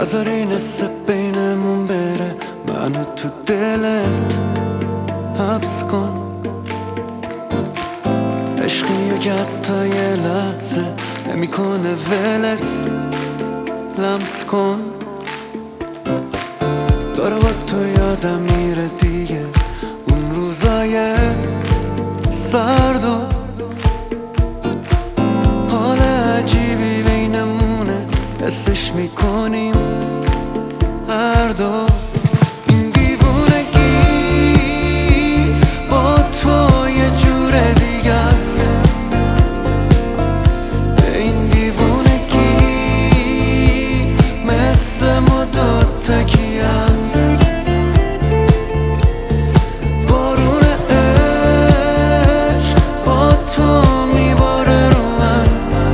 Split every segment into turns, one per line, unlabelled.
نذاری نصف بینمون بره، منو تو دلت حبس کن. عشقی که حتی یه لحظه نمیکنه ولت، لمس کن. داره با تو یادم میره دیگه اون روزای سرد و حال عجیبی بینمونه، حسش میکنیم هر دو. این دیوونگی با تو یه جور دیگه است، این دیوونگی مثل ما دوتا کی است. بارون عشق با تو میباره رو من،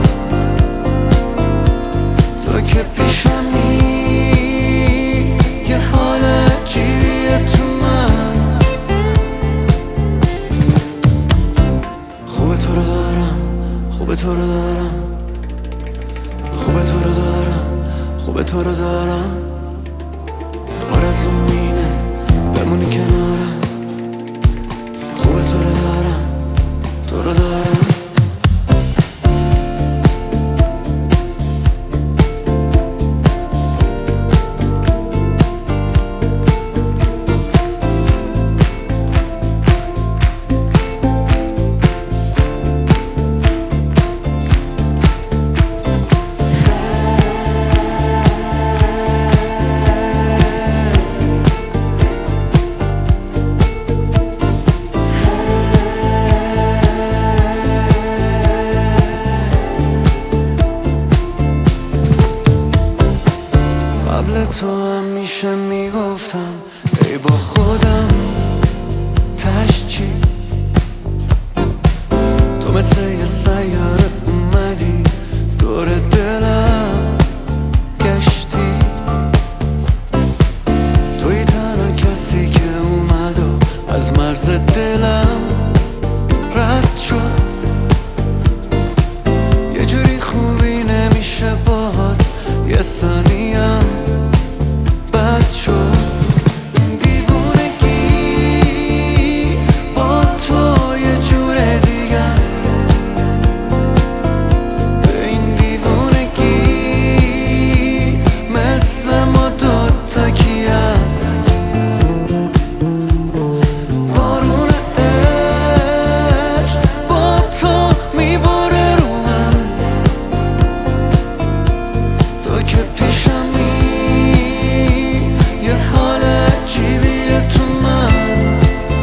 تو که پیشمی یه حال عجیبیه تو من. خوبه تو رو دارم، خوبه تو رو دارم، خوبه تو رو دارم، خوبه تو رو دارم. آرزوم اینه بمونی کنارم، خوبه تو رو دارم، تو رو دارم. قبل تو همیشه میگفتم ای با خودم تش چی، تو مثل یه سیاره اومدی دور دلم گشتی. توی تنها کسی که اومد و از مرز دلم رد شد. یه جوری خوبی نمیشه باهات یه ثانیم بد شد. این دیوونگی با تو یه جور دیگه است، این دیوونگی مثل ما دوتا کی است. بارون عشق با تو میباره رو من، تو که پیشمی یه حال عجیبیه تو من.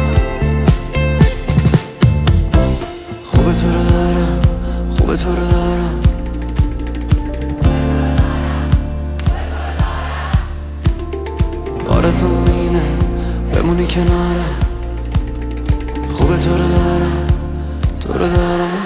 خوبه تو رو دارم، خوبه تو رو دارم، آرزوم اینه بمونی کنارم، خوبه تو رو دارم، تو رو دارم.